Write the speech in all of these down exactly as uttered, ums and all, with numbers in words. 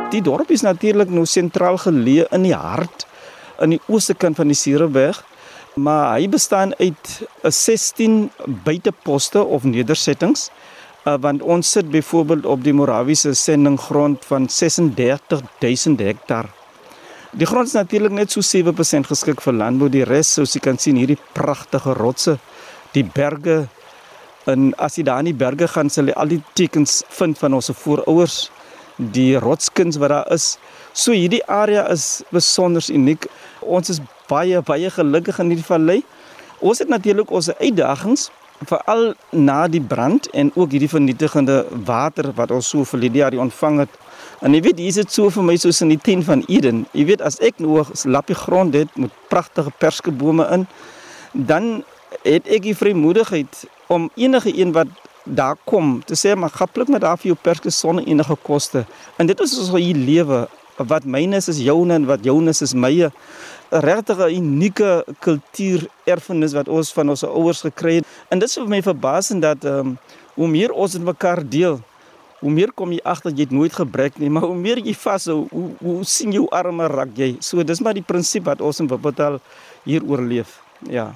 Die dorp is natuurlik nou sentraal geleë in die hart, in die ooste kant van die Siereweg, maar hy bestaan uit sestien buiteposte of nedersettings, uh, want ons sit byvoorbeeld op die Morawiese sendinggrond van ses en dertig duisend hektar. Die grond is natuurlik net so sewe persent geskik vir landbou, die res, soos jy kan sien, hierdie pragtige rotse, die berge, en as jy daar in die berge gaan, sal jy al die tekens vind van ons voorouers, die rotskuns wat daar is. So hierdie area is besonder uniek. Ons is baie, baie gelukkig in hierdie vallei. Ons het natuurlik ons uitdagings, veral na die brand en ook hierdie vernietigende water wat ons so verlede jaar ontvang het. En jy weet, hier is dit so vir my soos in die tuin van Eden. Jy weet, as ek nou 'n lappie grond het met pragtige perskebome in, dan het ek die vrymoedigheid om enige een wat daar kom, te sê, maar ga pluk met daar vir jou perske sonder enige koste. En dit is ons hier lewe, wat myne is, is joune en wat joune is, is mye. Regtig 'n unieke kultuur erfenis wat ons van ons ouers gekry het. En dit is vir my verbasend dat um, hoe meer ons het mekaar deel, hoe meer kom jy agter jy het nooit gebrek nie, maar hoe meer jy vashou, hoe, hoe sien jou arme rak jy. So dis maar die prinsip wat ons in Wuppertal hier oorleef. Ja.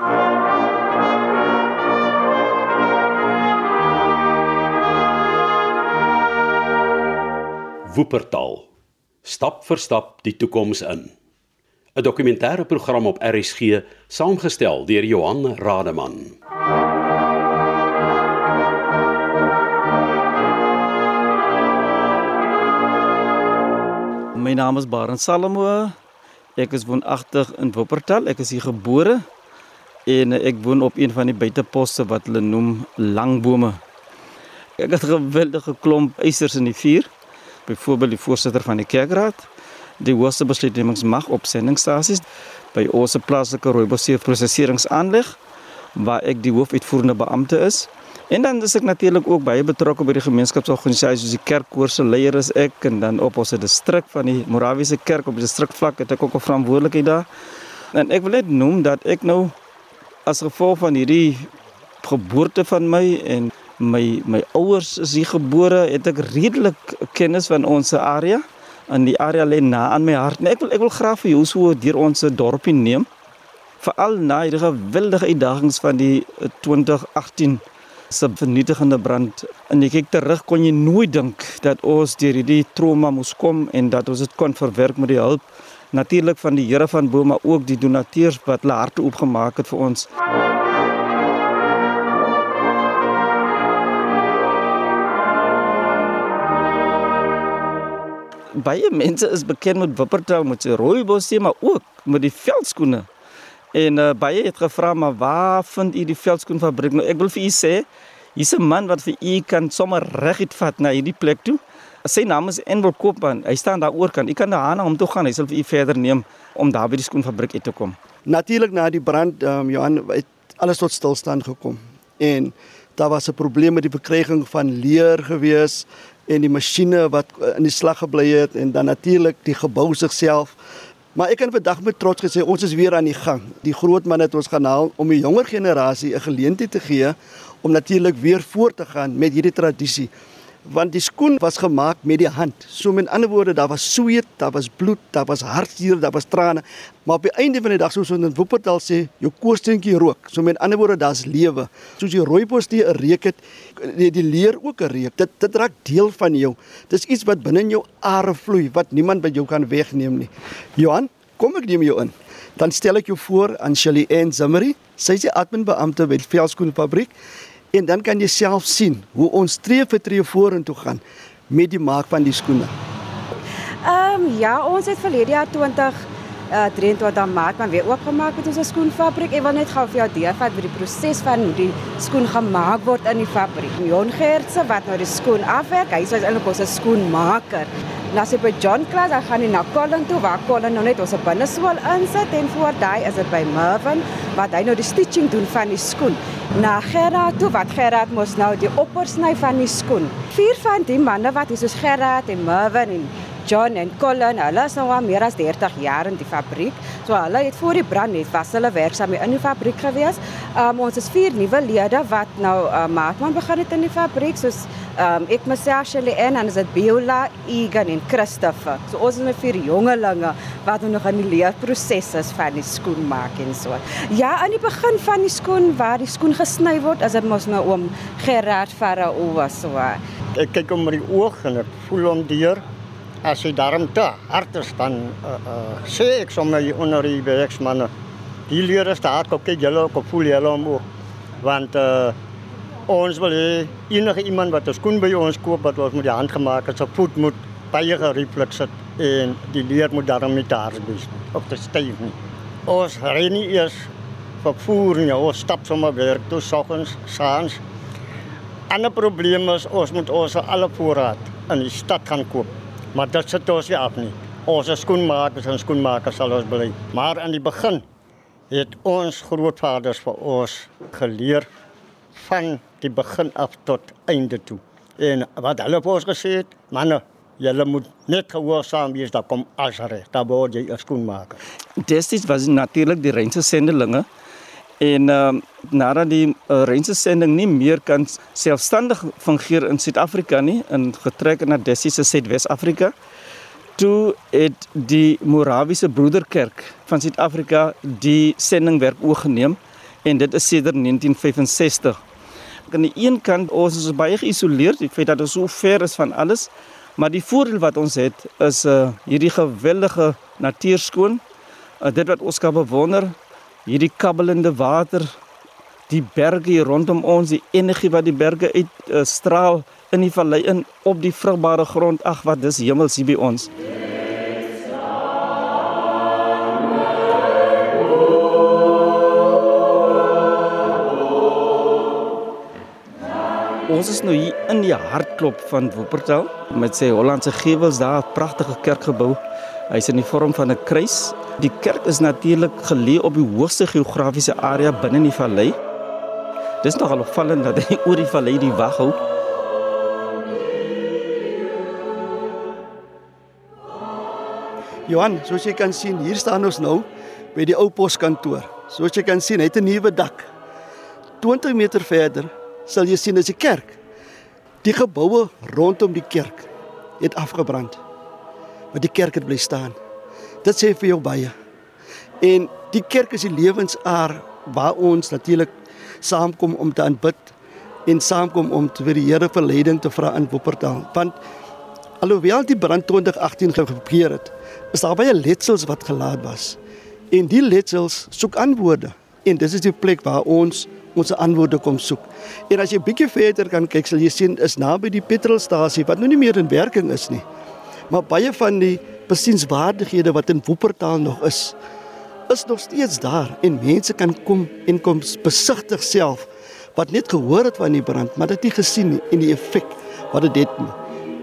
Wuppertal. Stap vir stap die toekoms in. 'n Dokumentêre program op R S G, saamgestel deur Johan Rademan. My naam is Barend Salomo. Ek is woonagtig in Wuppertal. Ek is hier gebore en ek woon op een van die buiteposte wat hulle noem Langbome. Ek het 'n geweldige klomp eisers in die vuur. Byvoorbeeld die voorsitter van die kerkraad, die hoogste besluitnemingsmag op sendingstasies, by ons plaaslike rooibos prosesseringsaanleg, waar ek die hoofuitvoerende beampte is. En dan is ek natuurlik ook baie betrokke by die gemeenskapsorganisasies, soos die kerkkoor se leier is ek, en dan op ons distrik van die Morawiese kerk, op die distrikvlak het ek ook 'n verantwoordelikheid daar. En ek wil net noem dat ek nou, as gevolg van hierdie geboorte van my, en my, my ouers is hier gebore, het ek redelik kennis van ons area, en die area lê na aan my hart. En ek wil, ek wil graag vir jou so deur ons dorpie neem, veral na hierdie geweldige uitdagings van die twintig agtien se vernietigende brand. En jy kyk terug, kon jy nooit dink dat ons deur hierdie trauma moes kom en dat ons dit kon verwerk met die hulp natuurlik van die Here van bo, maar ook die donateurs wat hulle harte oopgemaak het vir ons. Baie mense is bekend met Wuppertal, met sy rooibos, maar ook met die veldskoene. En uh, baie het gevra, maar waar vind u die veldskoenfabriek? Nou, ek wil vir u sê, hier's 'n man wat vir u kan sommer reguit vat na hierdie plek toe. Sy naam is Enwel Koopman. Hy staan daar oorkant. U kan daar na hom toe gaan. Hy sal vir u verder neem om daar by die skoenfabriek uit te kom. Natuurlik na die brand, um, Johan, het alles tot stilstand gekom. En daar was 'n probleem met die verkryging van leer gewees en die masjiene wat in die slag gebly het en dan natuurlik die gebou sigself. Maar ek kan vandag met trots gesê, ons is weer aan die gang. Die groot man het ons gaan haal om die jonger generasie 'n geleentheid te gee om natuurlik weer voort te gaan met hierdie tradisie. Want die skoen was gemaak met die hand. So met ander woorde, daar was sweet, daar was bloed, daar was hartseer, daar was trane. Maar op die einde van die dag, soos ons in Wuppertal sê, jou koorsteentjie rook. So met ander woorde, daar's lewe. Soos die rooibos die 'n reuk het, die, die leer ook 'n reuk. Dit dit raak deel van jou. Dis iets wat binne in jou are vloei, wat niemand by jou kan wegneem nie. Johan, kom ek neem jou in. Dan stel ek jou voor aan Shirley Ann Zimmery. Sy is die adminbeampte by die veldskoenfabriek. En dan kan jy self sien hoe ons tree vir tree vorentoe gaan met die maak van die skoene. Ehm um, ja, ons het verlede jaar twintig drieëntwintig Maart maar weer oopgemaak met ons skoenfabriek. Ek wil net gou vir jou deurvat met die proses van hoe die skoen gemaak word in die fabriek. Jon Gertse wat nou die skoen afwerk, hy is eintlik ons skoenmaker. En as jy by John klas, dan gaan jy na Colin toe, waar Colin nou net ons binnesool insit en voor daai is dit by Mervin, wat hy nou die stitching doen van die skoen. Na Gerard toe, wat Gerard mos nou die oppersny van die skoen. Vier van die manne wat hier soos Gerard en Mervin en John en Colin, hulle is nou al meer as dertig jaar in die fabriek. So hulle het voor die brand net was hulle werksaam in die fabriek gewees. Um, ons is vier nuwe lede wat nou uh, maatman begin het in die fabriek, soos um, ek myself, Shelley en dan is dit Beulah, Egan en Christopher. So ons is met vier jongelinge wat nog in die leerproses is van die skoen maak en so. Ja, aan die begin van die skoen waar die skoen gesny word, is dit mos nou oom Gerard Farao was so. Ek kyk om met die oog en ek voel hom deur. As hy daarom te hard is, dan uh, uh, sê ek sommer onder die werksmanne, die leer is te hard, kyk julle ook, voel julle hom ook. Want uh, ons wil hê, enige iemand wat 'n skoen by ons koop, wat ons met die hand gemaak het, sy voet moet baie gerieplik sit en die leer moet daarom nie te hard wees, of te styf nie. Ons ry nie eers vervoer nie, ons stap sommer werk toe, soggens, saans. Ander probleem is, ons moet ons alle voorraad in die stad gaan koop. Maar dit sit ons nie af nie. Ons skoenmakers en skoenmakers sal ons bly. Maar in die begin het ons grootvaders vir ons geleer van die begin af tot einde toe. En wat hulle vir ons gesê het, manne, julle moet net gehoorsaam wees, daar kom alles reg, daar word jy 'n skoenmaker. Destyds was natuurlik die Rynse sendelinge. En uh, nadat die uh, Rynse sending nie meer kan selfstandig fungeer in Suid-Afrika nie, en getrek na destyds se Suidwes-Afrika, toe het die Morawiese Broederkerk van Suid-Afrika die sendingwerk oorgeneem, en dit is sedert negentien vyfensestig. Aan die een kant, ons is baie geïsoleerd, die feit dat ons so ver is van alles, maar die voordeel wat ons het, is uh, hierdie geweldige natuurskoon, uh, dit wat ons kan bewonder, hierdie kabbelende water, die berge hier rondom ons, die energie wat die berge uitstraal uh, in die vallei in, op die vrugbare grond, ag wat dis hemels hier by ons. Ons is nou hier in die hartklop van Wuppertal, met sy Hollandse gevels daar, 'n pragtige kerkgebou. Hy is in die vorm van 'n kruis. Die kerk is natuurlik geleë op die hoogste geografiese area binne die vallei. Dit is nogal opvallend dat hy oor die vallei die wag hou. Johan, soos jy kan sien, hier staan ons nou by die ou poskantoor. Soos jy kan sien, hy het 'n nuwe dak. twintig meter verder sal jy sien is die kerk. Die geboue rondom die kerk het afgebrand. Maar die kerk het bly staan. Dit sê vir jou baie. En die kerk is die lewensaar waar ons natuurlik saamkom om te aanbid en saamkom om te vir die Here vir leiding te vra in Wuppertal. Want alhoewel die brand twintig agttien gebeur het, is daar baie letsels wat gelaat was. En die letsels soek antwoorde. En dis is die plek waar ons ons antwoorde kom soek. En as jy bietjie verder kan kyk, sal jy sien is naby die petrolstasie wat nou nie meer in werking is nie. Maar baie van die besienswaardighede wat in Wuppertal nog is, is nog steeds daar en mense kan kom en kom besigtig self wat net gehoor het van die brand, maar dit nie gesien nie en die effek wat dit het nie.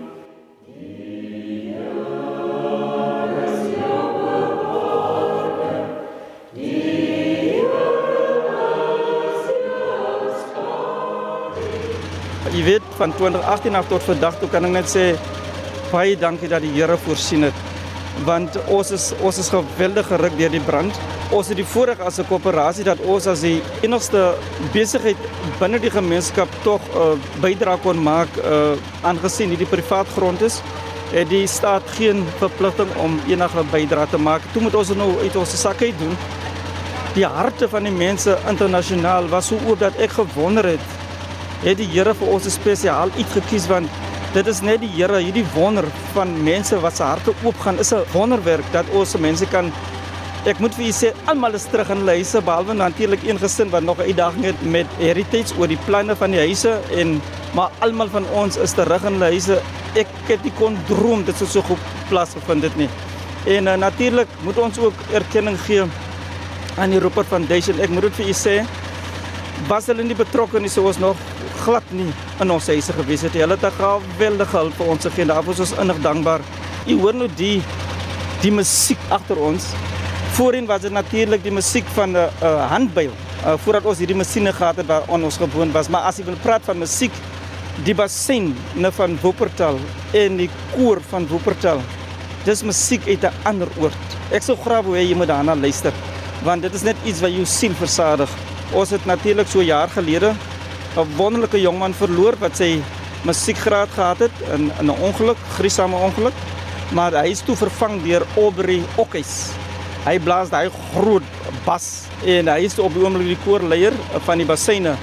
Jy weet, van twintig agttien af tot vandag toe kan ek net sê, baie dankie dat die Here voorsien het, want ons is, ons is geweldig geruk deur die brand. Ons het die voorreg as 'n koöperasie dat ons as die enigste besigheid binne die gemeenskap tog uh, bydra kon maak, uh, aangesien hierdie privaat grond is, het die staat geen verpligting om enige bydra te maak. Toe moet ons het nou uit ons sak uit doen. Die harte van die mense internasionaal was so oop dat ek gewonder het, het die Here vir ons spesiaal iets gekies, want dit is net die Here, hierdie wonder van mense wat se harte oop gaan, is 'n wonderwerk dat ons mense kan, ek moet vir u sê, almal is terug in hulle huise, behalwe natuurlik een gesin wat nog 'n uitdaging het met heritage oor die planne van die huise, en maar almal van ons is terug in hulle huise. Ek het nie kon droom dit sou so goed plaasgevind het nie. En uh, natuurlik moet ons ook erkenning gee aan die Rupert Foundation. Ek moet dit vir u sê, was hulle nie betrokke nie, sou ons nog glad nie in ons huise gewees het. Hulle het 'n geweldige hulp vir ons gegee. Daarvoor is ons innig dankbaar. U hoor nou die die musiek agter ons. Voorheen was dit natuurlik die musiek van 'n uh, uh, handbuil. Uh, voordat ons hierdie masjiene gehad het waar ons gewoon was. Maar as jy wil praat van musiek, die bassin van Wuppertal en die koor van Wuppertal, dis musiek uit 'n ander oord. Ek sou graag wou hê jy moet daarna luister, want dit is net iets wat jou siel versadig. Ons het natuurlik so 'n jaar gelede 'n wonderlike jongman verloor wat sy musiekgraad gehad het in, in 'n ongeluk, gruisame ongeluk, maar hy is toe vervang deur Aubrey Okkies. Hy blaas daai groot bas en hy is op die oomblik die koorleier van die bassyne.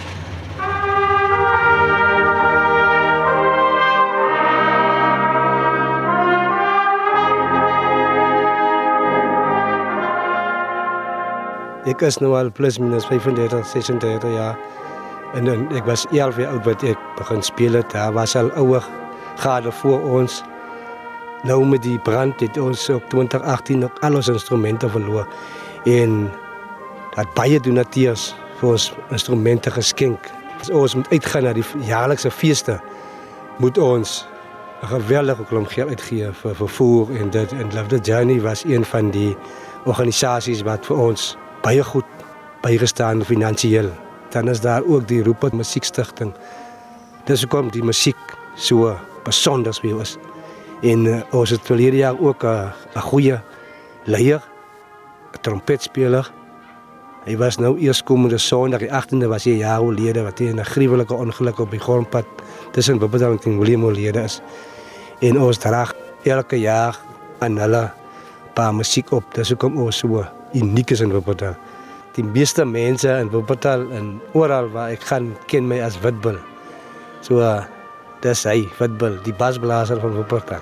Ek is nou al plus minus vyfendertig, sesendertig jaar. En, en ek was elf jaar oud wat ek begin speel het. Daar was al ouer gade voor ons. Nou met die brand het ons op twintig agttien ook al ons instrumente verloor. En dat baie donateurs vir ons instrumente geskenk. As ons moet uitgaan na die jaarlikse feeste, moet ons 'n geweldige klomp geld uitgee vir vervoer en dit. En Love the Journey was een van die organisasies wat vir ons baie goed bygestaan finansiëel. Dan is daar ook die Rupert Musiekstichting. Dis hoekom die musiek so besonders vir ons. En uh, ons het verlede jaar ook 'n uh, goeie leier, 'n trompetspeler. Hy was nou eers komende Sondag, die agtiende was hy 'n jaar oorlede wat hy in 'n gruwelike ongeluk op die grondpad tussen Wuppertal en King William oorlede is. En ons draag elke jaar aan hulle paar musiek op. Dis hoekom ons so uniek is in Wuppertal. Die meeste mense in Wuppertal en oral waar ek gaan ken my as Witbil. So uh, dis hy, Witbil, die basblaser van Wuppertal.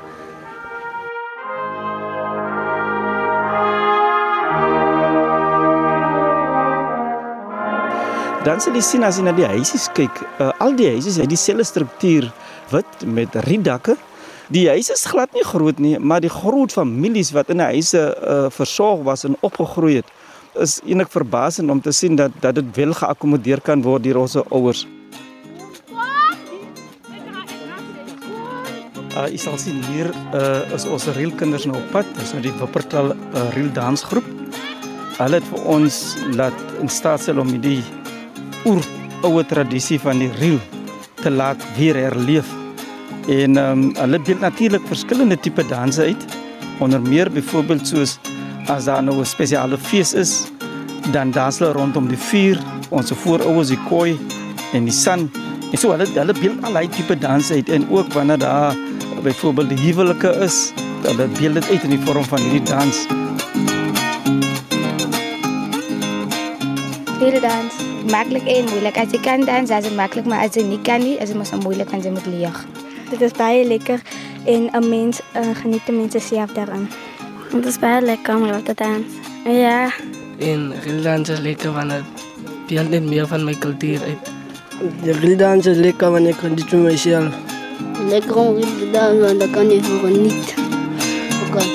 Dan sal jy sien as jy na die huisies kyk, uh, al die huisies het dieselfde struktuur, wit met rietdakke. Die huise is glad nie groot nie, maar die groot families wat in die huise uh, versorg was en opgegroei het, is eintlik verbasend om te sien dat dat dit wel geakkommodeer kan word deur ons ouers. Uh, jy sal sien hier uh, is ons reelkinders nou op pad, dis nou die Wuppertal uh, reeldansgroep. Hulle het vir ons laat in staat stel om die oer oude tradisie van die reel te laat weer herleef. En um, hulle beeld natuurlik verskillende tipe danse uit. Onder meer byvoorbeeld soos as daar nou 'n spesiale fees is, dan dans hulle rondom die vuur, ons voorouers die kooi en die san. En so hulle hulle beeld al die tipe danse uit en ook wanneer daar byvoorbeeld die huwelike is, hulle beeld dit uit in die vorm van hierdie dans. Hierdie dans, maklik en moeilik. As jy kan dans, is dit maklik, maar as jy nie kan nie, is dit mos moeilik want jy moet leer. Dit is baie lekker en 'n mens uh, geniet die mense self daarin. Het is baie lekker om te dans. Ja. En reeldans is lekker, want het beeld net meer van mijn cultuur uit. De reeldans is lekker, want ik geniet van mezelf. Lekker om reel te dansen, want dan kan je genieten. Okay.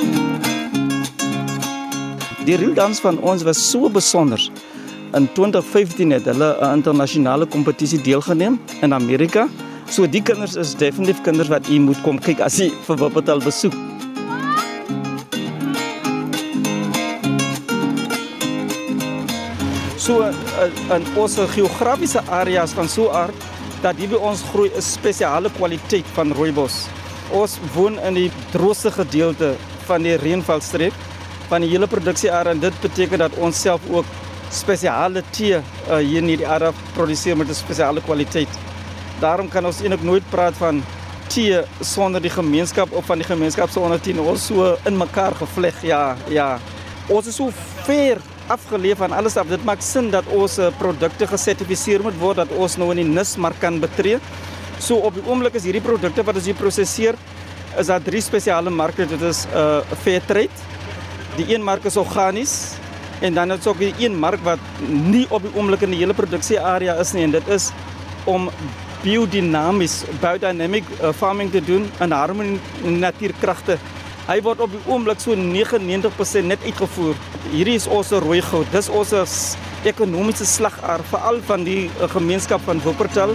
Die reeldans van ons was so besonder. In twintig vyftien het hulle 'n internasionale kompetisie deelgeneem in Amerika. So die kinders is definitief kinders wat u moet kom kyk as jy vir Wuppertal besoek. So in ons geografiese areas van so aard dat hier by ons groei 'n spesiale kwaliteit van rooibos. Ons woon in die droogste gedeelte van die reënvalstreek van die hele produksiearea en dit beteken dat ons self ook spesiale tee uh, hier in hierdie area produseer met 'n spesiale kwaliteit. Daarom kan ons eintlik nooit praat van tee sonder die gemeenskap of van die gemeenskap sonder tee. Ons so in mekaar gevleg, ja, ja. Ons is so ver afgeleef van alles af. Dit maak sin dat ons produkte gesertifiseer moet word, dat ons nou in die N I S-mark kan betree. So op die oomblik is hierdie produkte wat ons hier prosesseer, is daar drie spesiale marke. Dit is uh, Fairtrade, die een mark is organies, en dan is ook die een mark wat nie op die oomblik in die hele produksiearea is nie, en dit is om biodynamisch, biodynamic uh, farming te doen in harmonie met natuurkragte. Hy word op die oomblik so negenennegentig persent net uitgevoer. Hierdie is ons rooi goud. Dis ons ekonomiese slagaar, veral van die uh, gemeenskap van Wuppertal.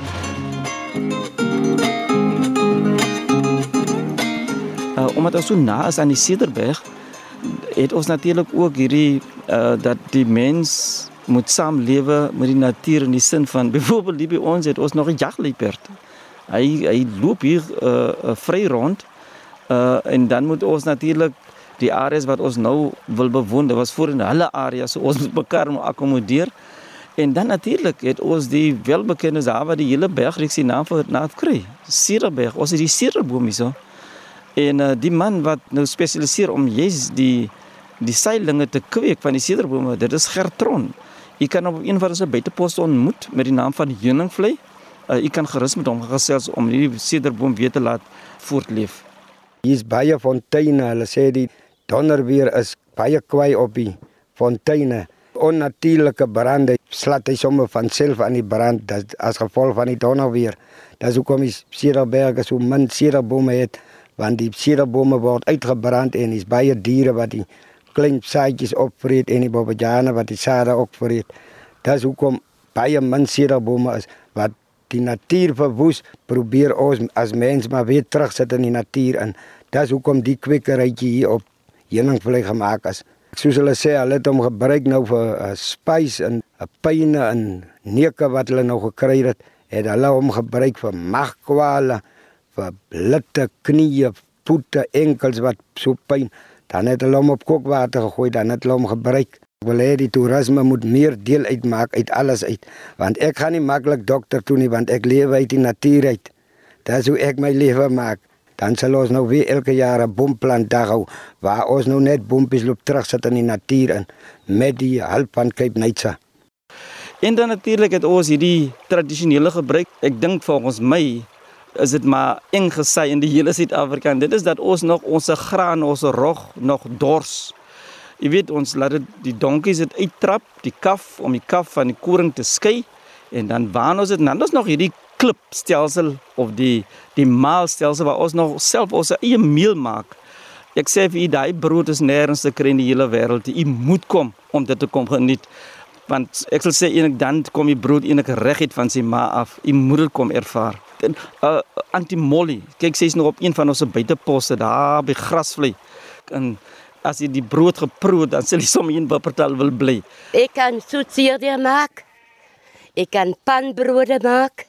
Uh, omdat ons so na is aan die Cederberg, het ons natuurlijk ook hierdie, uh, dat die mens moet saamlewe met die natuur in die sin van, bijvoorbeeld die by ons het ons nog 'n jagluiperd. Hy, hy loop hier uh, uh, vry rond, uh, en dan moet ons natuurlijk Die areas wat ons nou wil bewoon, dit was voorheen hulle areas, so ons moet mekaar moet akkommodeer. En dan natuurlik het ons die welbekende daar waar die hele bergreeks die naam vir naam kry. Sierberg, ons het die sierboom hier so. En uh, die man wat nou spesialiseer om juist die die seillinge te kweek van die sierbome, dit is Gertron. U kan op een van ons buiteposte ontmoet met die naam van Heuningvlei. Uh, u kan gerus met hom gesels om die sierboom weer te laat voortleef. Hier is baie fonteine, hulle sê die donderweer is baie kwaai op die fonteine. Onnatuurlike brande slat hy sommer van self aan die brand dat, as gevolg van die donderweer. Dat is hoekom die Sierberge so min sierbome het, want die sierbome word uitgebrand en is baie diere wat die klein saadjies opvreet en die bobojane wat die sade ook vreet. Dat is hoekom baie min sierbome is, wat die natuur verwoes, probeer ons as mens maar weer terugsit in die natuur in. Dat is hoekom die kwekerytjie hier op Heuningvlei gemaak is. Soos hulle sê, hulle het hom gebruik nou vir uh, spys en uh, pyne en neuke wat hulle nou gekry het, het hulle hom gebruik vir magkwale, vir blitte, knieë, voete, enkels wat so pyn. Dan het hulle hom op kookwater gegooi, dan het hulle hom gebruik. Ek wil hê die toerisme moet meer deel uitmaak uit alles uit, want ek gaan nie maklik dokter toe nie, want ek lewe uit die natuur uit. Dat is hoe ek my lewe maak. Dan sal ons nou weer elke jaar 'n boomplant dag hou, waar ons nou net boompies loop terugsit in die natuur in, met die hulp van Cape Nature. En dan natuurlik het ons hierdie tradisionele gebruik, ek dink volgens my, is dit maar eng gesê in die hele Suid-Afrika. Dit is dat ons nog ons graan, ons rog nog dors. Jy weet, ons laat dit, die donkies dit uittrap, die kaf, om die kaf van die koring te skei, en dan waan ons dit, en dan is nog hierdie klipstelsel, of die, die maalstelsel, waar ons nog self ons eie meel maak. Ek sê vir u, die brood is nergens te kry in die hele wêreld. U moet kom, om dit te kom geniet. Want ek sal sê, enig dan kom die brood enig reguit van sy ma af. U moet dit kom ervaar. En, uh, Antimolly, kyk, sy is nog op een van ons buiteposte, daar by Grasvlei. En as jy die brood geproe, dan sal jy sommer in Wuppertal wil bly. Ek kan soetseerde maak, ek kan panbrode maak,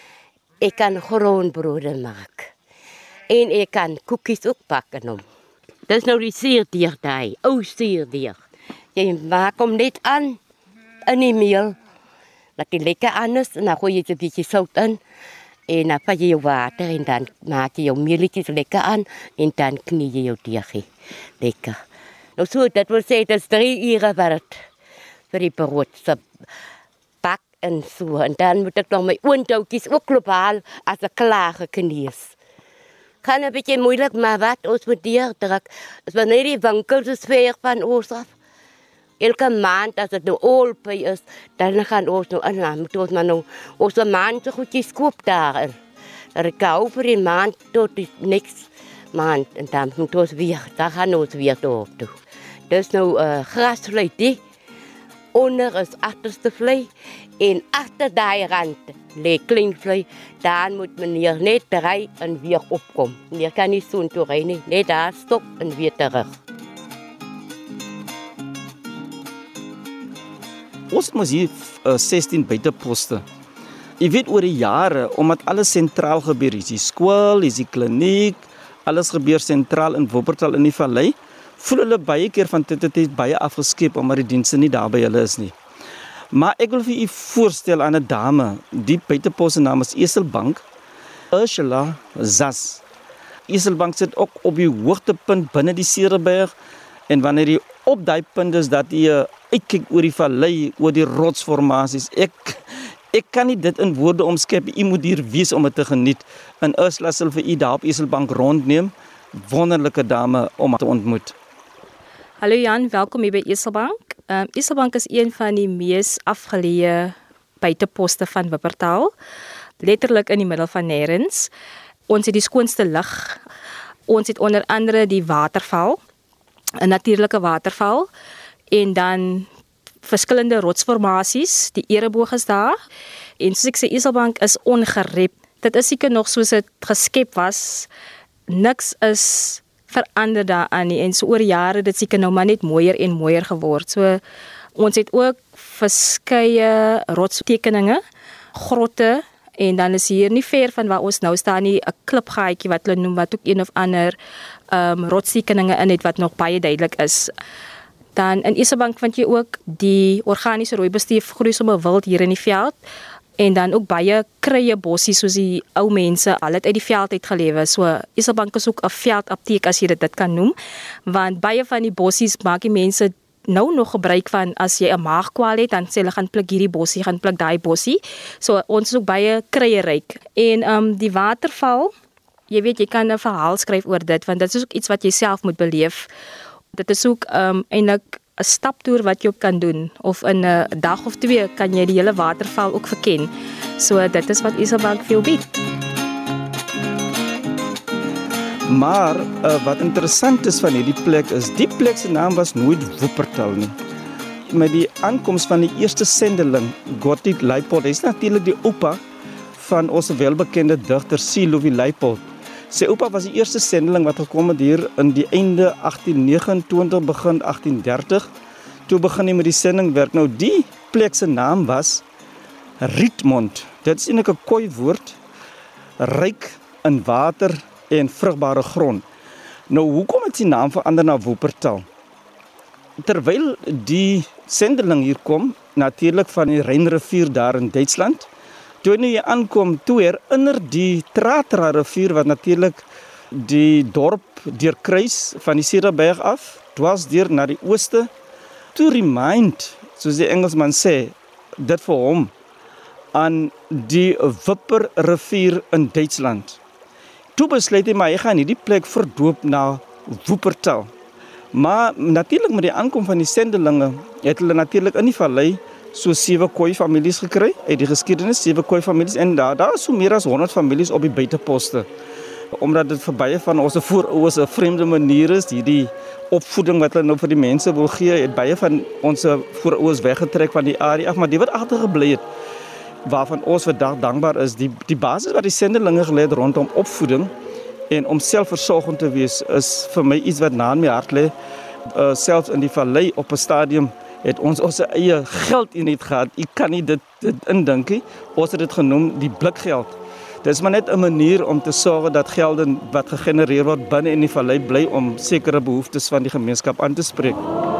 ek kan groenbrode maak, en ek kan koekies ook bak in hom. Dis nou die suurdeeg daai, ou suurdeeg. Jy maak hom net aan, in die meel, dat die lekker aan is, en dan gooi jy 'n bietjie sout in, en dan vat jy jou water, en dan maak jy jou meeltjies lekker aan, en dan knie jy jou deegie. Lekker. Nou so, dat wil sê, dit is drie ure wat vir die brood se bak en so. En dan moet ek nog my oondoukies ook globaal as ek klaar geknie is. Kan 'n bietjie moeilik, maar wat ons moet deurdruk, is wanneer die winkels is ver van ons af. Elke maand, as het nou oolpie is, dan gaan ons nou in, dan moet ons maar nou, ons maand so goedjies koop daarin. Dat ek hou vir die maand tot die next maand, en dan moet ons weer, dan gaan ons weer door toe. Dus nou uh, grasvlei die, onder is achterste vlei, en achter die rand lê kleinvlei, dan moet meneer net ry en weer opkom. Meneer kan nie so toe ry nie, net daar stop en weer terug. Ons mos hier uh, sestien buiteposte. Jy weet oor die jare, omdat alles sentraal gebeur, is die skool, is die kliniek, alles gebeur sentraal in Wuppertal in die vallei, voel hulle baie keer van tyd tot tyd baie afgeskep, omdat die dienste nie daar by hulle is nie. Maar ek wil vir u voorstel aan 'n dame, die buiteposte naam is Eselbank, Ursula Zas. Eselbank sit ook op die hoogtepunt binne die Sierberg, en wanneer jy op daai punt is dat jy uitkyk oor die vallei, oor die rotsformasies, ek Ek kan nie dit in woorde omskep, u moet hier wees om dit te geniet. En Ursula sal vir u daar op Eselbank rondneem, wonderlike dame om te ontmoet. Hallo Jan, welkom hier by Eselbank. Um, Eselbank is een van die mees afgeleë buiteposte van Wuppertal, letterlik in die middel van nêrens. Ons het die skoonste lug, ons het onder andere die waterval, 'n natuurlike waterval, en dan verskillende rotsformasies, die Ereboog is daar, en soos ek sê, Eselbank is ongerep. Dit is seker nog soos dit geskep was, niks is verander daaraan nie, en so oor jare dit seker nou maar net mooier en mooier geword. So, ons het ook verskeie rotstekeninge, grotte En dan is hier nie ver van waar ons nou staan nie 'n klipgaatjie wat hulle noem wat ook een of ander um, rotstekeninge in het wat nog baie duidelik is. Dan in Isebank vind jy ook die organiese rooibostef groei sommer wild hier in die veld. En dan ook baie krye bossies soos die ou mense al het uit die veld uit gelewe. So Isebank is ook 'n veldapteek as jy dit, dit kan noem, want baie van die bossies maak die mense nou nog gebruik van as jy 'n maagkwaal het, dan sê hulle gaan pluk hierdie bossie, gaan pluk daai bossie. So ons is ook baie kryeryk. En um die waterval, jy weet jy kan 'n verhaal skryf oor dit, want dit is ook iets wat jy self moet beleef. Dit is ook um eintlik 'n staptoer wat jy ook kan doen, of in 'n dag of twee kan jy die hele waterval ook verken. So dit is wat Isebank vir jou bied. Maar uh, wat interessant is van hierdie plek is, die plek se naam was nooit Wuppertal nie. Met die aankoms van die eerste sendeling, Gottlieb Leipold, hy is natuurlik die oupa van ons welbekende digter C. Louis Leipold. Sy oupa was die eerste sendeling wat gekom het hier in die einde agtien negenentwintig, begin agtien dertig. Toe begin hy met die sendingwerk. Nou die plek se naam was Rietmond. Dit is eintlik 'n Khoi woord, ryk in water en vrugbare grond. Nou hoekom het die naam verander na Wuppertal? Terwyl die sendeling hier kom, natuurlik van die Rynrivier daar in Duitsland, toe nou jy aankom, toe herinner die Tratra rivier wat natuurlik die dorp deurkruis van die Cederberg af, dwars deur na die ooste, to remind, soos die Engelsman sê, dit vir hom aan die Wupper rivier in Duitsland. Toe besluit hy maar hy gaan hierdie plek verdoop na Wuppertal. Maar natuurlik met die aankom van die sendelinge het hulle natuurlik in die vallei so sewe Khoi families gekry uit die geskiedenis, sewe Khoi families, en daar daar is so meer as honderd families op die buiteposte. Omdat dit vir baie van ons voorouers 'n vreemde manier is, hierdie opvoeding wat hulle nou vir die mense wil gee, het baie van ons voorouers weggetrek van die area af, maar die wat agtergebly het, waarvan ons vandag dankbaar is, die die basis wat die sendelinge gelê het rondom opvoeding en om selfversorgend te wees, is vir my iets wat na in my hart lê. Uh, selfs in die vallei op 'n stadium het ons ons eie geld in het gehad. Ek kan nie dit, dit indink nie. Ons het dit genoem die blikgeld. Dit is maar net 'n manier om te sorg dat gelde wat gegenereer word binne in die vallei bly om sekere behoeftes van die gemeenskap aan te spreek.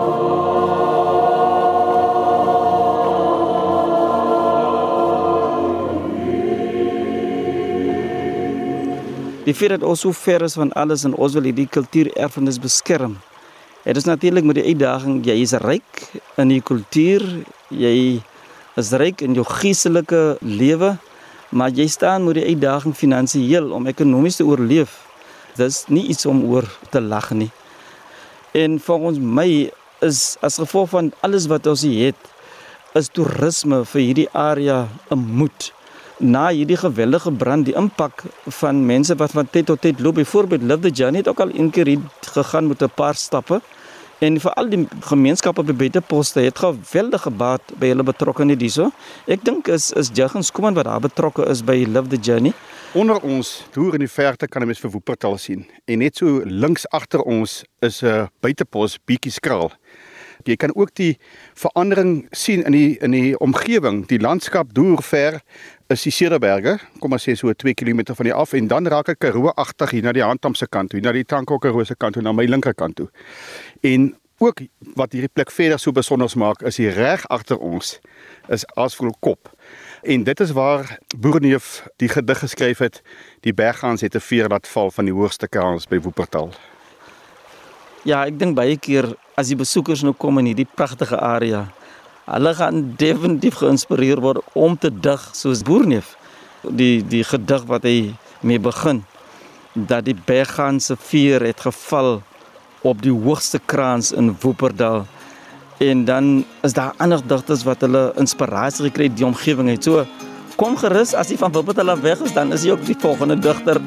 Die feit dat ons so ver is van alles en ons wil hierdie kultuurerfenis beskerm. Het is natuurlik met die uitdaging, jy is ryk in die kultuur, jy is ryk in jou geestelike lewe, maar jy staan met die uitdaging finansiëel om ekonomies te oorleef. Dit is nie iets om oor te lag nie. En volgens my is as gevolg van alles wat ons hier het, is toerisme vir hierdie area 'n moed. Na hierdie geweldige brand, die impak van mense wat van tyd tot tyd loop, byvoorbeeld Love the Journey het ook al een keer hier gegaan met 'n paar stappe, en veral die gemeenskappe by buiteposte het geweldige baat by hulle betrokkenheid hierso. Ek dink is is Jurgens Kuman wat daar betrokke is by Love the Journey. Onder ons, deur in die verte kan 'n mens vir Wuppertal sien, en net so links agter ons is 'n uh, buitepos Bietjieskraal. Jy kan ook die verandering sien in die in die omgewing, die landskap deur ver is die Cederberge, kom maar sê so twee kilometer van die af, en dan raak ek Karoo-agtig hier na die Handamse kant toe, na die Tankok-Karoo se kant toe, na my linkerkant toe. En ook wat hierdie plek verder so besonders maak, is hier reg agter ons, is Aasvoelkop. En dit is waar Boerneef die gedig geskryf het, die berggans het 'n veer laat val van die hoogste kraans by Wuppertal. Ja, ek dink baie keer as die besoekers nou kom in hierdie pragtige area, hulle gaan definitief geïnspireer word om te dig soos Boerneef. Die die gedig wat hy mee begin, dat die berggans se veer het geval op die hoogste kraans in Wuppertal. En dan is daar ander digters wat hulle inspirasie gekry het die omgewing het. So kom gerus as jy van Wuppertal af weg is, dan is jy ook die volgende digter.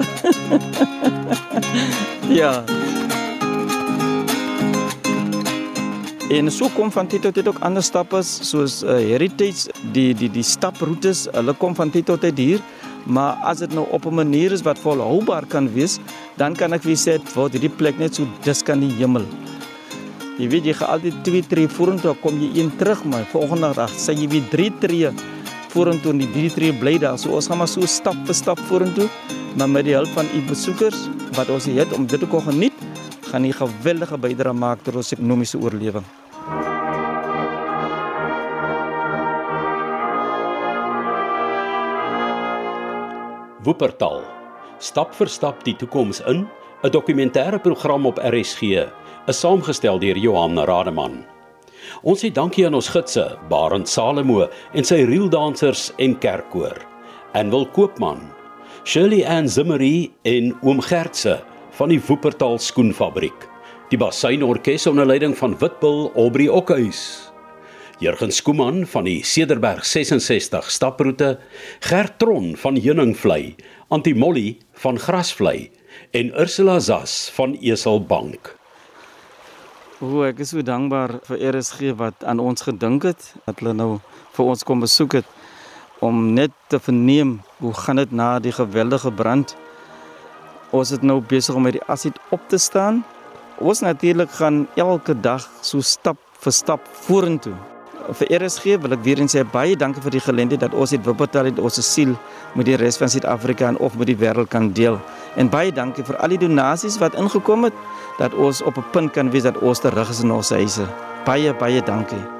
Ja. En so kom van tyd tot tyd ook ander stappers soos uh, Heritage, die die die staproetes, hulle kom van tyd tot tyd hier, maar as dit nou op 'n manier is wat volhoubaar kan wees, dan kan ek weer sê word hierdie plek net so dis kan die hemel. Jy weet jy gaan altyd twee tree vorentoe, kom jy een terug, maar volgende dag sê jy weer drie tree vorentoe en die drie tree bly daar. So ons gaan maar so stap vir stap vorentoe, maar met die hulp van u besoekers wat ons hier het om dit te kon geniet, gaan die geweldige bydrae maak tot ons ekonomiese oorlewing. Wuppertal. Stap vir stap die toekoms in, 'n dokumentêre program op R S G, is saamgestel deur Johan Rademan. Ons sê dankie aan ons gidse, Barend Salomo en sy rieldansers en kerkkoor, Anwil Koopman, Shirley Ann Zimmery en Oom Gertse van die Wuppertal Skoenfabriek, die Bassynorkes onder leiding van Witbil Aubrey Okhuis, Jurgen Skooman van die Cederberg ses en sestig staproete, Gert Tron van Heuningvlei, Antie Molly van Grasvlei en Ursula Zas van Eselbank. O, ek is so dankbaar vir R S G wat aan ons gedink het, dat hulle nou vir ons kom besoek het, om net te verneem hoe gaan dit na die geweldige brand. Ons is nou besig om met die asset op te staan. Ons natuurlik gaan elke dag so stap vir stap vorentoe. Vir R S G wil ek weer eens sê baie dankie vir die geleentheid dat ons het Wuppertal het ons siel met die res van Suid-Afrika en of met die wêreld kan deel. En baie dankie vir al die donasies wat ingekom het, dat ons op 'n punt kan wees dat ons terug is in ons huise. Baie baie dankie.